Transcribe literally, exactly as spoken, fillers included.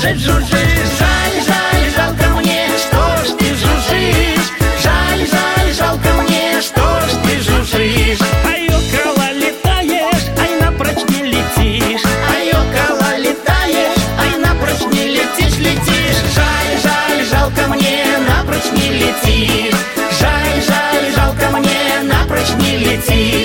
слушать жужжишь. Жаль, жаль, жалко мне, что ж ты жужжишь. Жаль, жаль, жалко мне, что ж ты жужжишь. Ай, около летаешь, ай, напрочь не летишь. Ай, около летаешь, ай, напрочь не летишь, летишь. Жаль, жаль, жалко мне, напрочь не летишь. Жаль, жаль, жалко мне, напрочь не летишь.